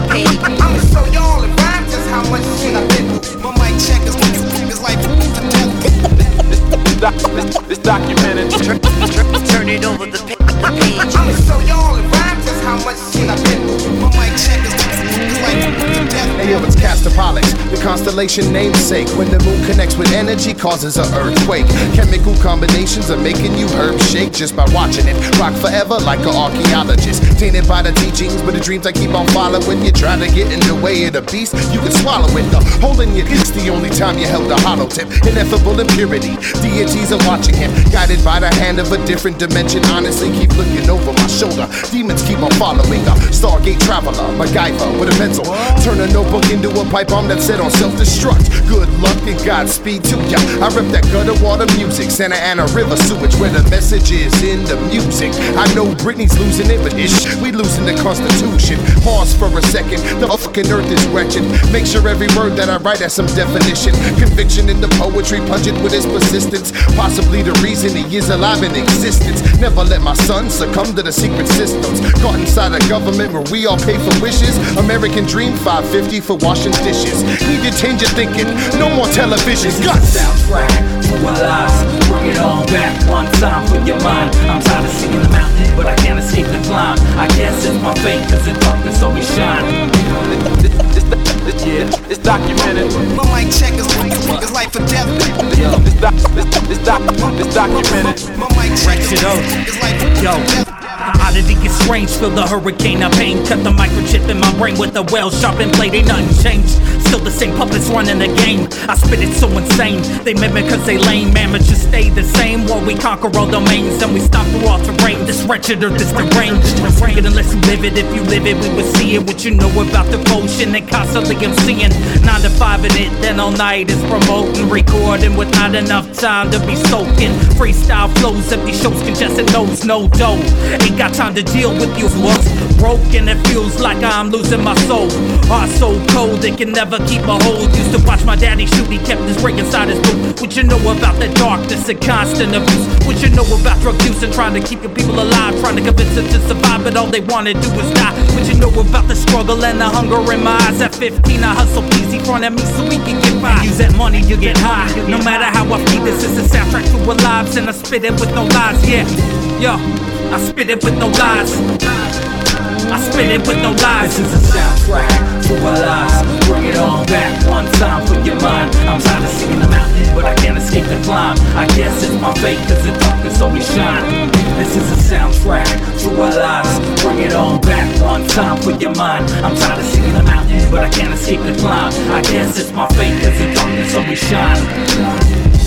page. I'ma show y'all in rhyme just how much shit I've been through. My mic check is like this documented. Turn it over the page. I'ma show y'all in rhyme just how much shit I've been through. My mic check is like Hey yo, it's Castopolix, the constellation namesake. When the moon connects with energy, causes an earthquake. Chemical combinations are making you herb shake just by watching it. Rock forever like an archaeologist. Tainted by the teachings, but the dreams I keep on following. You try to get in the way of the beast, you can swallow it. The hole in your dick's the only time you held a hollow tip. Ineffable impurity, deities are watching him. Guided by the hand of a different dimension. Honestly, keep looking over my shoulder. Demons keep on following. A Stargate traveler, MacGyver with a pencil. Turn a notebook into a pipe bomb that's set on self-destruct. Good luck and Godspeed to ya. I rep that gutter water music, Santa Ana River sewage, where the message is in the music. I know Britney's losing it, but ish, we losing the Constitution. Pause for a second, the fucking earth is wretched. Make sure every word that I write has some definition. Conviction in the poetry, pungent with his persistence. Possibly the reason he is alive in existence. Never let my son succumb to the secret systems. Caught inside a government where we all pay for wishes. American dream, $5.50 for washing dishes. Need to change your thinking, no more television. Guts! Soundtrack to our lives. Bring it on back one time for your mind. I'm tired of seeing the mountain, but I can't escape the climb. I guess it's my fate, cause in darkness always shine. It's documented. my mic check is like for death. This documented. My mic check is like for death. Oddity gets strange, feel the hurricane of pain. Cut the microchip in my brain with a well-sharpened blade. Ain't nothing changed, still the same puppets running the game. I spit it so insane, they mimic cause they lame. Amateurs stay the same while we conquer all domains. And we stomp through all terrain, this wretched or this deranged. Forget unless you live it, if you live it we would see it. What you know about devotion and constantly I'm seeing 9 to 5 in it, then all night is promoting. Recording with not enough time to be soaking. Freestyle flows, empty shows, congested notes, no dough. Ain't got time to deal with you what's broken. It feels like I'm losing my soul. Heart so cold it can never keep a hold. Used to watch my daddy shoot, he kept his ring inside his boot. What you know about the darkness and constant abuse? What you know about drug use and trying to keep your people alive? Trying to convince them to survive, but all they wanna do is die. What you know about the struggle and the hunger in my eyes? At 15 I hustle easy front at me so we can get by. Use that money you get high. No matter how I feel, this is a soundtrack to our lives. And I spit it with no lies, yeah. Yo, I spit it with no lies. I spit it with no lies. This is a soundtrack to our lives. Bring it on back one time for your mind. I'm tired of seeing the mountain, but I can't escape the climb. I guess it's my fate, cause the darkness always shine. This is a soundtrack to our lives. Bring it on back one time for your mind. I'm tired of seeing the mountain, but I can't escape the climb. I guess it's my fate, cause the darkness always shine.